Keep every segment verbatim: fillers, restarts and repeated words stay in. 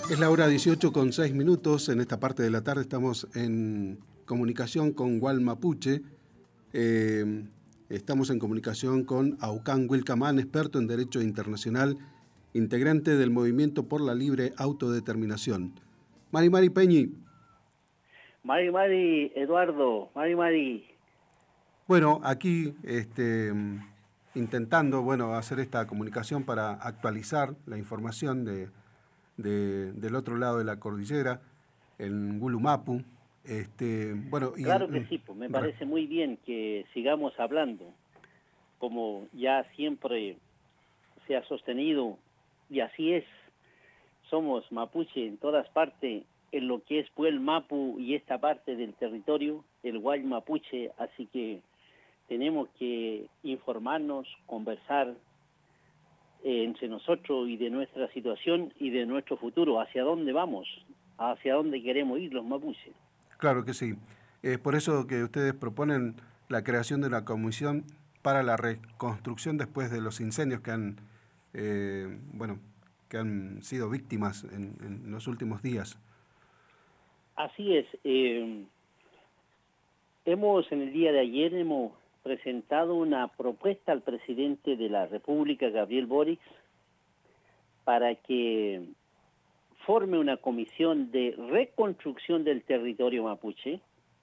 Es la hora dieciocho con seis minutos. En esta parte de la tarde estamos en comunicación con Gual Mapuche. Eh, estamos en comunicación con Aucán Wilcamán, experto en Derecho Internacional, integrante del Movimiento por la Libre Autodeterminación. Mari Mari Peñi. Mari Mari, Eduardo, Mari Mari. Bueno, aquí este, intentando bueno, hacer esta comunicación para actualizar la información de... De, del otro lado de la cordillera, en Gulumapu. Este, bueno, y, claro que sí, pues me parece muy bien que sigamos hablando, como ya siempre se ha sostenido, y así es, somos mapuche en todas partes, en lo que es Puel Mapu y esta parte del territorio, el Guay Mapuche, así que tenemos que informarnos, conversar, entre nosotros y de nuestra situación y de nuestro futuro, hacia dónde vamos, hacia dónde queremos ir los mapuches. Claro que sí. Es por eso que ustedes proponen la creación de una comisión para la reconstrucción después de los incendios que han, eh, bueno, que han sido víctimas en, en los últimos días. Así es. Eh, hemos, en el día de ayer, hemos presentado una propuesta al presidente de la República, Gabriel Boric, para que forme una comisión de reconstrucción del territorio mapuche,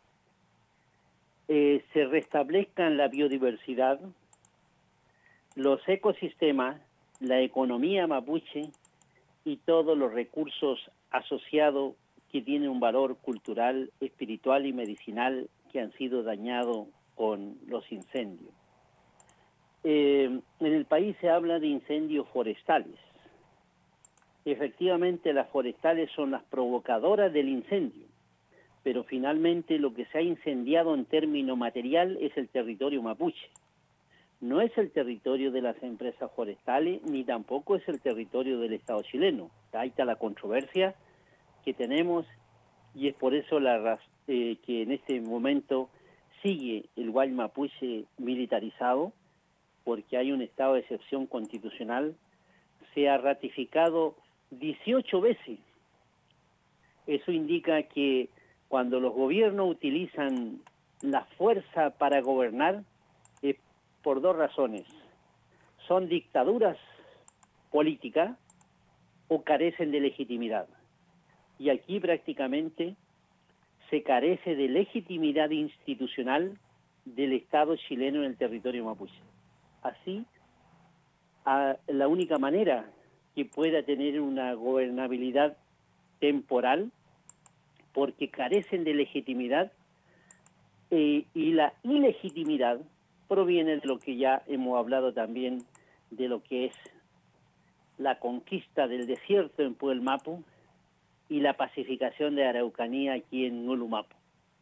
eh, se restablezcan la biodiversidad, los ecosistemas, la economía mapuche y todos los recursos asociados que tienen un valor cultural, espiritual y medicinal que han sido dañados con los incendios. Eh, en el país se habla de incendios forestales. Efectivamente, las forestales son las provocadoras del incendio, pero finalmente lo que se ha incendiado en términos material es el territorio mapuche. No es el territorio de las empresas forestales, ni tampoco es el territorio del Estado chileno. Ahí está la controversia que tenemos y es por eso la, eh, que en este momento sigue el Guay Mapuche militarizado, porque hay un estado de excepción constitucional. Se ha ratificado dieciocho veces. Eso indica que cuando los gobiernos utilizan la fuerza para gobernar, es por dos razones. Son dictaduras políticas o carecen de legitimidad. Y aquí prácticamente se carece de legitimidad institucional del Estado chileno en el territorio mapuche. Así, a la única manera que pueda tener una gobernabilidad temporal, porque carecen de legitimidad, eh, y la ilegitimidad proviene de lo que ya hemos hablado también, de lo que es la conquista del desierto en Puel Mapu y la pacificación de Araucanía aquí en Gulumapu.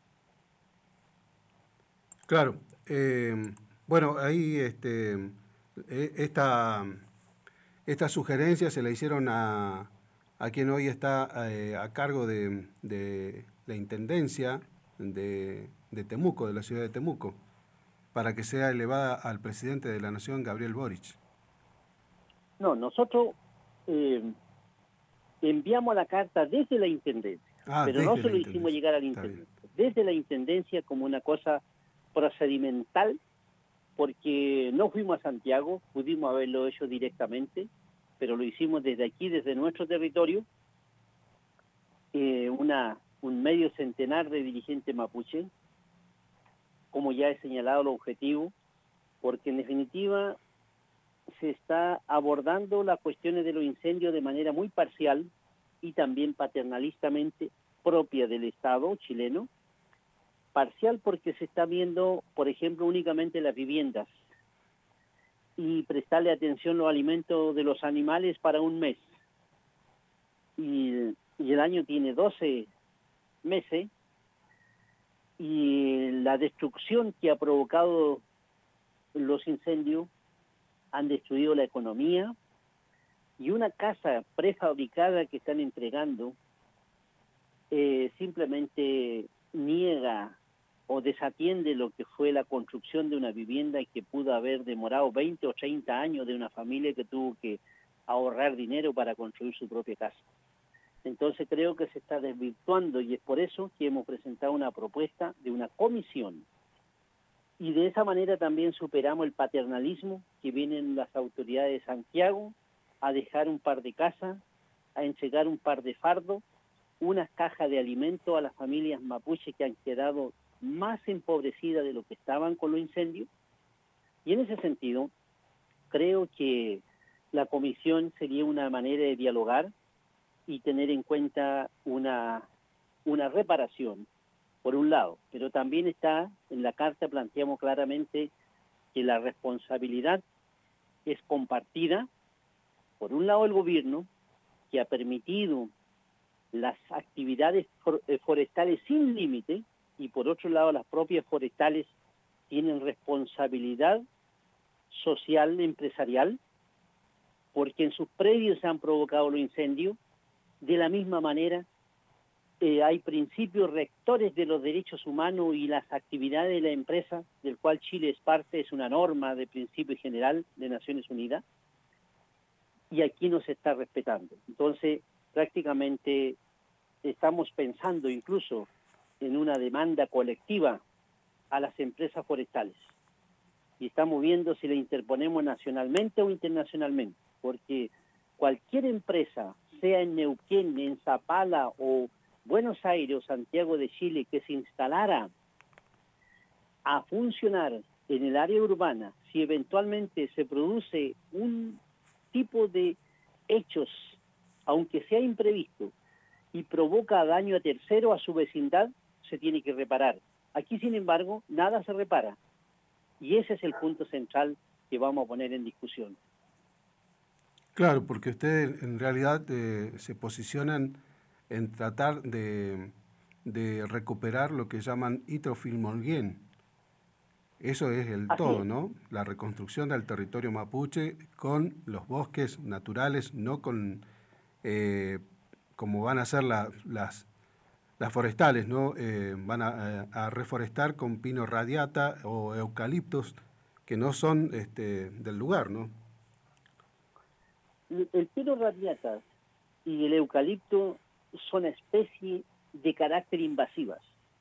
Claro. Eh, bueno, ahí este, esta, esta sugerencia se la hicieron a, a quien hoy está eh, a cargo de, de la Intendencia de, de Temuco, de la ciudad de Temuco, para que sea elevada al presidente de la Nación, Gabriel Boric. No, nosotros eh, enviamos la carta desde la Intendencia, ah, pero no se lo hicimos llegar al Intendente. Desde la Intendencia como una cosa procedimental, porque no fuimos a Santiago, pudimos haberlo hecho directamente, pero lo hicimos desde aquí, desde nuestro territorio, eh, una, un medio centenar de dirigentes mapuche, como ya he señalado el objetivo, porque en definitiva se está abordando las cuestiones de los incendios de manera muy parcial y también paternalistamente propia del Estado chileno. Parcial porque se está viendo, por ejemplo, únicamente las viviendas y prestarle atención a los alimentos de los animales para un mes. Y, y el año tiene doce meses y la destrucción que ha provocado los incendios han destruido la economía y una casa prefabricada que están entregando eh, simplemente niega o desatiende lo que fue la construcción de una vivienda y que pudo haber demorado veinte o treinta años de una familia que tuvo que ahorrar dinero para construir su propia casa. Entonces creo que se está desvirtuando y es por eso que hemos presentado una propuesta de una comisión. Y de esa manera también superamos el paternalismo que vienen las autoridades de Santiago a dejar un par de casas, a entregar un par de fardos, unas cajas de alimentos a las familias mapuches que han quedado más empobrecidas de lo que estaban con los incendios. Y en ese sentido, creo que la comisión sería una manera de dialogar y tener en cuenta una, una reparación, por un lado, pero también está, en la carta planteamos claramente que la responsabilidad es compartida, por un lado el gobierno, que ha permitido las actividades forestales sin límite, y por otro lado las propias forestales tienen responsabilidad social, empresarial, porque en sus predios se han provocado los incendios. De la misma manera, eh, hay principios rectores de los derechos humanos y las actividades de la empresa, del cual Chile es parte, es una norma de principio general de Naciones Unidas, y aquí no se está respetando. Entonces, prácticamente estamos pensando incluso en una demanda colectiva a las empresas forestales. Y estamos viendo si la interponemos nacionalmente o internacionalmente, porque cualquier empresa, sea en Neuquén, en Zapala o Buenos Aires o Santiago de Chile, que se instalara a funcionar en el área urbana, si eventualmente se produce un tipo de hechos, aunque sea imprevisto, y provoca daño a tercero, a su vecindad, se tiene que reparar. Aquí, sin embargo, nada se repara. Y ese es el punto central que vamos a poner en discusión. Claro, porque ustedes en realidad eh, se posicionan en tratar de, de recuperar lo que llaman Itrofilmolguén. Eso es el Así todo, es. ¿no? La reconstrucción del territorio mapuche con los bosques naturales, no con eh, como van a ser la, las, las forestales, ¿no? Eh, van a, a reforestar con pino radiata o eucaliptos que no son este, del lugar, ¿no? El pino radiata y el eucalipto son especies de carácter invasivas.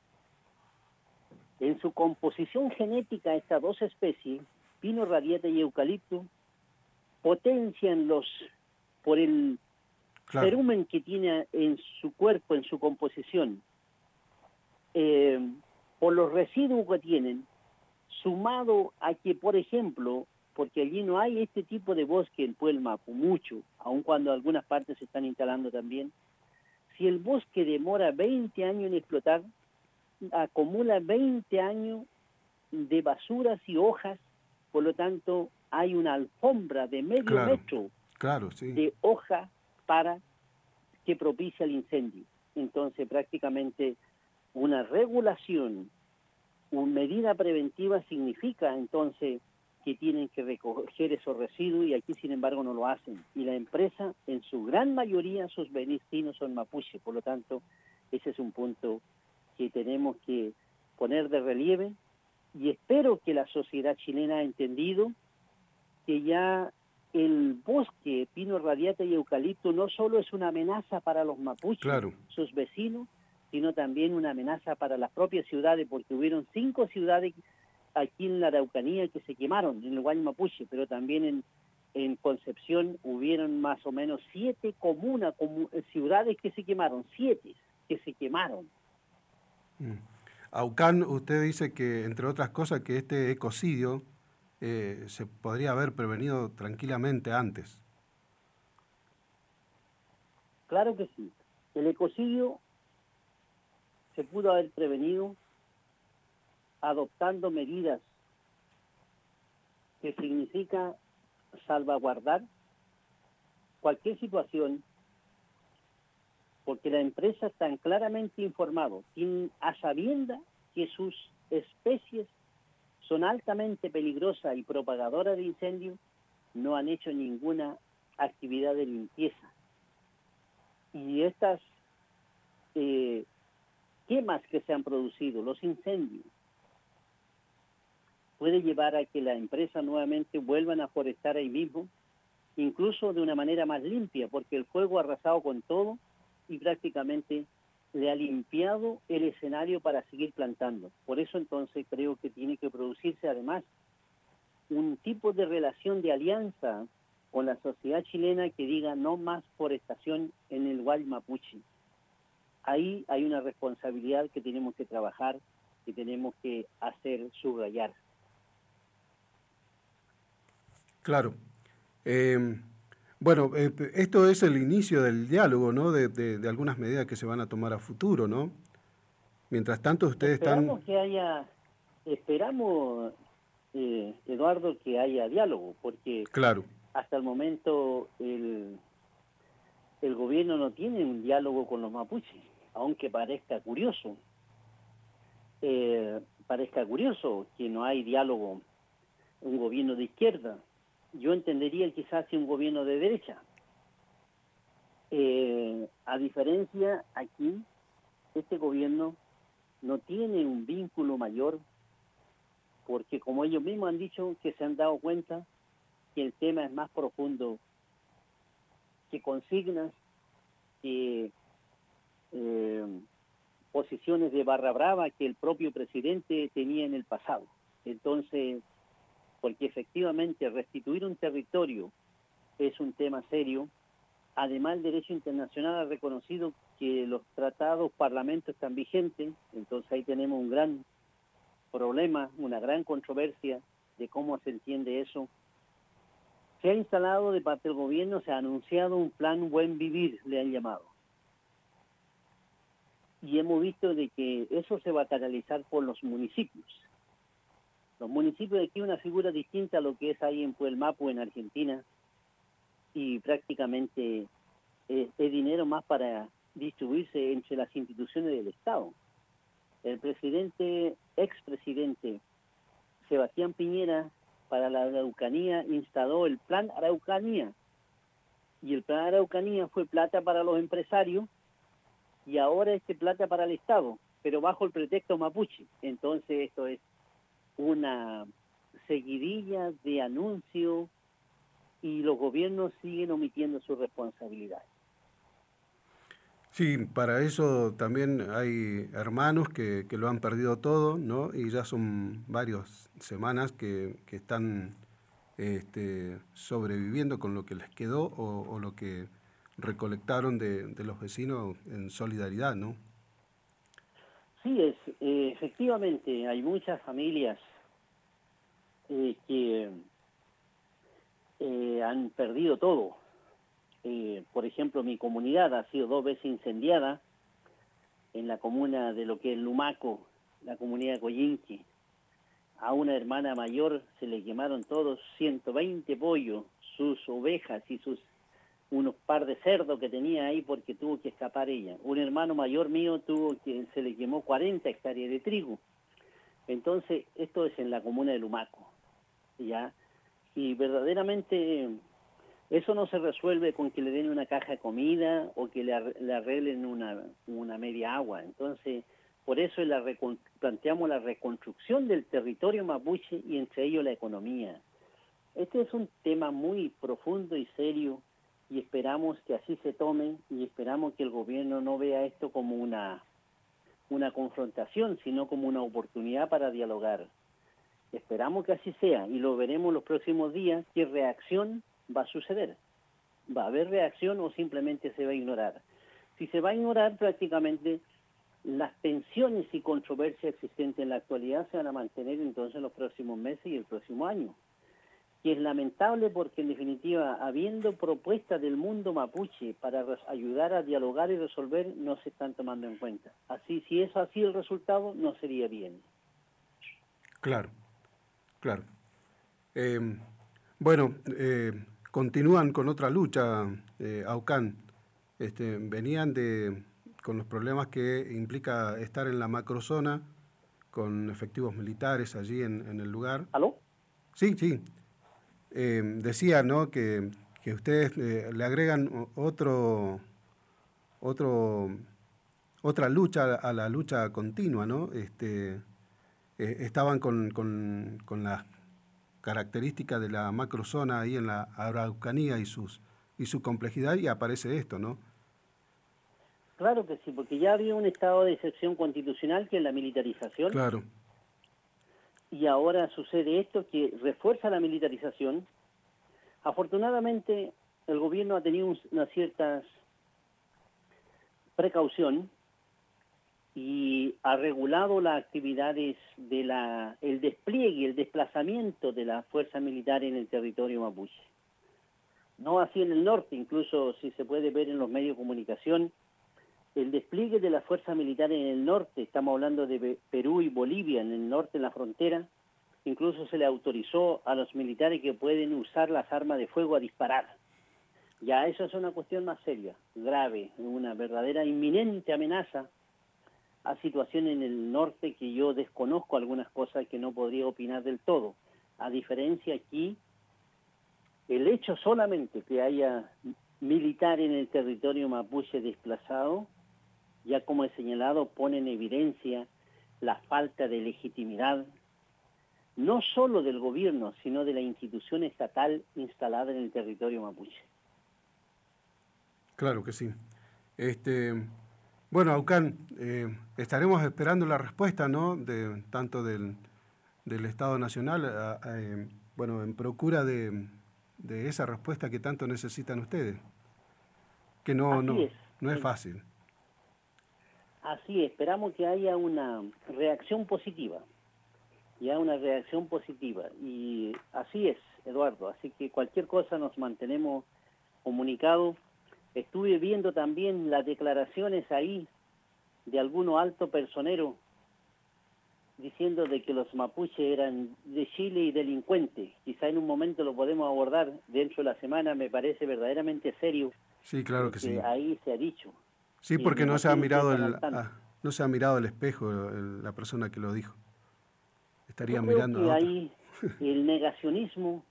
En su composición genética, estas dos especies, pino radiata y eucalipto, potencian los, por el Claro. cerumen que tiene en su cuerpo, en su composición, eh, por los residuos que tienen, sumado a que, por ejemplo, porque allí no hay este tipo de bosque en Puelmapu, mucho, aun cuando algunas partes se están instalando también, si el bosque demora veinte años en explotar, acumula veinte años de basuras y hojas, por lo tanto hay una alfombra de medio Claro, metro claro, sí. de hoja para que propicia el incendio. Entonces prácticamente una regulación, una medida preventiva significa entonces que tienen que recoger esos residuos y aquí sin embargo no lo hacen. Y la empresa en su gran mayoría sus vecinos son mapuche, por lo tanto ese es un punto que tenemos que poner de relieve y espero que la sociedad chilena ha entendido que ya el bosque, pino radiata y eucalipto no solo es una amenaza para los mapuches, Claro. sus vecinos, sino también una amenaza para las propias ciudades, porque hubieron cinco ciudades aquí en la Araucanía que se quemaron, en el Guay Mapuche, pero también en, en Concepción hubieron más o menos siete comunas, comu ciudades que se quemaron, siete que se quemaron. Mm. Aucán, usted dice que, entre otras cosas, que este ecocidio eh, se podría haber prevenido tranquilamente antes. Claro que sí. El ecocidio se pudo haber prevenido adoptando medidas que significa salvaguardar cualquier situación, porque la empresa está claramente informado, a sabienda que sus especies son altamente peligrosas y propagadoras de incendios, no han hecho ninguna actividad de limpieza. Y estas eh, quemas que se han producido, los incendios, puede llevar a que la empresa nuevamente vuelvan a forestar ahí mismo, incluso de una manera más limpia, porque el fuego ha arrasado con todo y prácticamente le ha limpiado el escenario para seguir plantando. Por eso entonces creo que tiene que producirse además un tipo de relación de alianza con la sociedad chilena que diga no más forestación en el Guay Mapuche. Ahí hay una responsabilidad que tenemos que trabajar, que tenemos que hacer subrayar. Claro. Eh, bueno, eh, esto es el inicio del diálogo, ¿no? De, de, de algunas medidas que se van a tomar a futuro, ¿no? Mientras tanto, ustedes Esperamos están... que haya, esperamos, eh, Eduardo, que haya diálogo, porque Claro. hasta el momento el, el gobierno no tiene un diálogo con los mapuches, aunque parezca curioso. Eh, parezca curioso que no hay diálogo, un gobierno de izquierda. Yo entendería quizás si un gobierno de derecha. Eh, a diferencia, aquí, este gobierno no tiene un vínculo mayor, porque como ellos mismos han dicho, que se han dado cuenta que el tema es más profundo que consignas, que eh, posiciones de barra brava que el propio presidente tenía en el pasado. Entonces, porque efectivamente restituir un territorio es un tema serio. Además, el derecho internacional ha reconocido que los tratados, parlamentos están vigentes, entonces ahí tenemos un gran problema, una gran controversia de cómo se entiende eso. Se ha instalado de parte del gobierno, se ha anunciado un plan Buen Vivir, le han llamado. Y hemos visto de que eso se va a canalizar por los municipios. Los municipios de aquí una figura distinta a lo que es ahí en Puelmapu, en Argentina, y prácticamente eh, es dinero más para distribuirse entre las instituciones del Estado. El presidente, expresidente Sebastián Piñera, para la Araucanía instaló el Plan Araucanía, y el Plan Araucanía fue plata para los empresarios, y ahora este plata para el Estado, pero bajo el pretexto mapuche. Entonces esto es una seguidilla de anuncios y los gobiernos siguen omitiendo su responsabilidad. Sí, para eso también hay hermanos que, que lo han perdido todo, ¿no? Y ya son varias semanas que, que están este, sobreviviendo con lo que les quedó o, o lo que recolectaron de, de los vecinos en solidaridad, ¿no? Sí, es, eh, efectivamente, hay muchas familias eh, que eh, han perdido todo. Eh, por ejemplo, mi comunidad ha sido dos veces incendiada en la comuna de lo que es Lumaco, la comunidad de Coyinqui. A una hermana mayor se le quemaron todos ciento veinte pollos, sus ovejas y sus unos par de cerdos que tenía ahí porque tuvo que escapar ella. Un hermano mayor mío tuvo que se le quemó cuarenta hectáreas de trigo. Entonces, esto es en la comuna de Lumaco, ¿ya? Y verdaderamente eso no se resuelve con que le den una caja de comida o que le, ar le arreglen una, una media agua. Entonces, por eso la planteamos la reconstrucción del territorio mapuche y entre ellos la economía. Este es un tema muy profundo y serio y esperamos que así se tome y esperamos que el gobierno no vea esto como una, una confrontación, sino como una oportunidad para dialogar. Esperamos que así sea y lo veremos los próximos días, qué reacción va a suceder. ¿Va a haber reacción o simplemente se va a ignorar? Si se va a ignorar, prácticamente las tensiones y controversias existentes en la actualidad se van a mantener entonces en los próximos meses y el próximo año. Y es lamentable porque, en definitiva, habiendo propuestas del mundo mapuche para ayudar a dialogar y resolver, no se están tomando en cuenta. Así, si es así el resultado, no sería bien. Claro, claro. Eh, bueno, eh, continúan con otra lucha, eh, Aucán. Este, venían de con los problemas que implica estar en la macrozona, con efectivos militares allí en, en el lugar. ¿Aló? Sí, sí. Eh, decía, ¿no?, que, que ustedes eh, le agregan otro, otro, otra lucha a la lucha continua, ¿no? Este, eh, estaban con, con, con las características de la macrozona ahí en la Araucanía y, sus, y su complejidad y aparece esto, ¿no? Claro que sí, porque ya había un estado de excepción constitucional que es la militarización. Claro. Y ahora sucede esto que refuerza la militarización. Afortunadamente, el gobierno ha tenido una cierta precaución y ha regulado las actividades de la, el despliegue, el desplazamiento de la fuerza militar en el territorio mapuche. No así en el norte, incluso si se puede ver en los medios de comunicación, el despliegue de la fuerza militar en el norte, estamos hablando de Perú y Bolivia, en el norte, en la frontera, incluso se le autorizó a los militares que pueden usar las armas de fuego a disparar. Ya eso es una cuestión más seria, grave, una verdadera inminente amenaza a situación en el norte que yo desconozco algunas cosas que no podría opinar del todo. A diferencia aquí, el hecho solamente que haya militar en el territorio mapuche desplazado, ya como he señalado, pone en evidencia la falta de legitimidad, no solo del gobierno, sino de la institución estatal instalada en el territorio mapuche. Claro que sí. Este, bueno, Aucán, eh, estaremos esperando la respuesta, ¿no? De, tanto del, del Estado Nacional, a, a, eh, bueno, en procura de, de esa respuesta que tanto necesitan ustedes, que no, Así no, es. no es fácil. Así, esperamos que haya una reacción positiva, ya una reacción positiva. Y así es, Eduardo, así que cualquier cosa nos mantenemos comunicados. Estuve viendo también las declaraciones ahí de algunos altos personeros diciendo de que los mapuches eran de Chile y delincuentes. Quizá en un momento lo podemos abordar dentro de la semana, me parece verdaderamente serio. Sí, claro que, que sí. Ahí se ha dicho. Sí, porque no se ha mirado el, ah, no se ha mirado el espejo el, la persona que lo dijo. Estaría Yo creo mirando que a hay el negacionismo,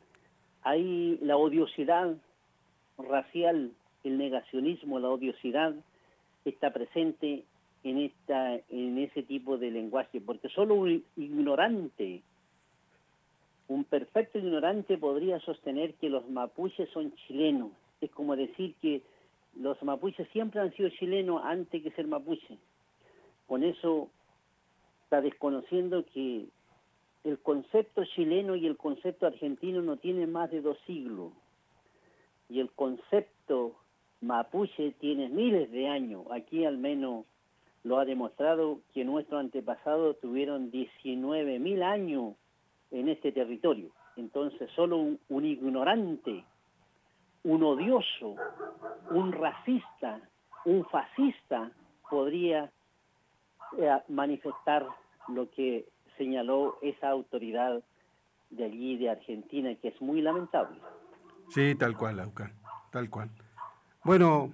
hay la odiosidad racial, el negacionismo, la odiosidad está presente en esta, en ese tipo de lenguaje, porque solo un ignorante, un perfecto ignorante podría sostener que los mapuches son chilenos. Es como decir que los mapuches siempre han sido chilenos antes que ser mapuche. Con eso está desconociendo que el concepto chileno y el concepto argentino no tienen más de dos siglos. Y el concepto mapuche tiene miles de años. Aquí al menos lo ha demostrado que nuestros antepasados tuvieron diecinueve mil años en este territorio. Entonces solo un, un ignorante, un odioso, un racista, un fascista podría eh, manifestar lo que señaló esa autoridad de allí, de Argentina, que es muy lamentable. Sí, tal cual, Aucán, tal cual. Bueno,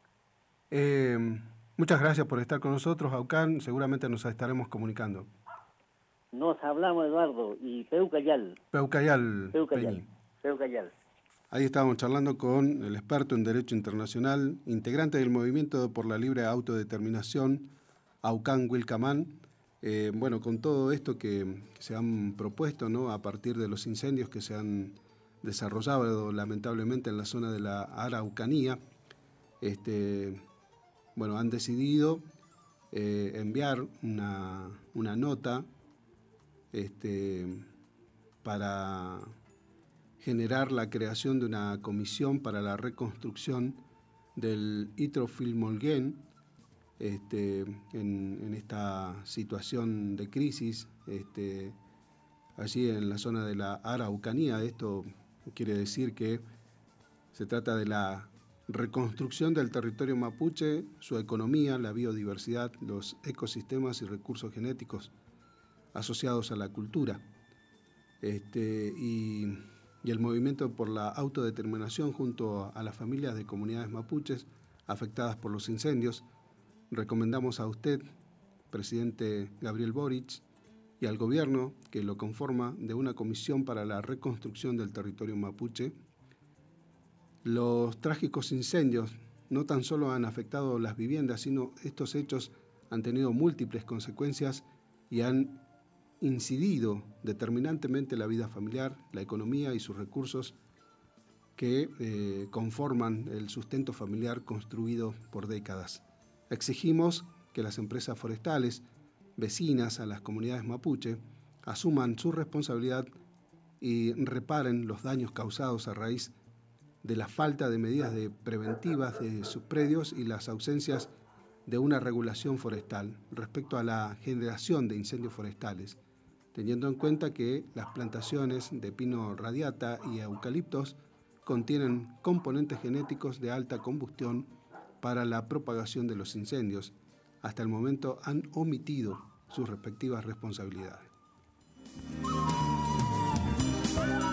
eh, muchas gracias por estar con nosotros, Aucán. Seguramente nos estaremos comunicando. Nos hablamos, Eduardo, y Peucayal. Peucayal, Peucayal. Peñi. Peucayal. Ahí estábamos charlando con el experto en Derecho Internacional, integrante del Movimiento por la Libre Autodeterminación, Aucán Wilcamán. Eh, bueno, con todo esto que, que se han propuesto, ¿no?, a partir de los incendios que se han desarrollado lamentablemente en la zona de la Araucanía, este, bueno, han decidido eh, enviar una, una nota este, para generar la creación de una comisión para la reconstrucción del Itrofilmolguén este, en, en esta situación de crisis este, allí en la zona de la Araucanía. Esto quiere decir que se trata de la reconstrucción del territorio mapuche, su economía, la biodiversidad, los ecosistemas y recursos genéticos asociados a la cultura. Este, y, y el movimiento por la autodeterminación junto a las familias de comunidades mapuches afectadas por los incendios. Recomendamos a usted, presidente Gabriel Boric, y al gobierno que lo conforma de una comisión para la reconstrucción del territorio mapuche. Los trágicos incendios no tan solo han afectado las viviendas, sino estos hechos han tenido múltiples consecuencias y han incidido determinantemente la vida familiar, la economía y sus recursos que eh, conforman el sustento familiar construido por décadas. Exigimos que las empresas forestales, vecinas a las comunidades mapuche, asuman su responsabilidad y reparen los daños causados a raíz de la falta de medidas de preventivas de sus predios y las ausencias de una regulación forestal respecto a la generación de incendios forestales, teniendo en cuenta que las plantaciones de pino radiata y eucaliptos contienen componentes genéticos de alta combustión para la propagación de los incendios. Hasta el momento han omitido sus respectivas responsabilidades.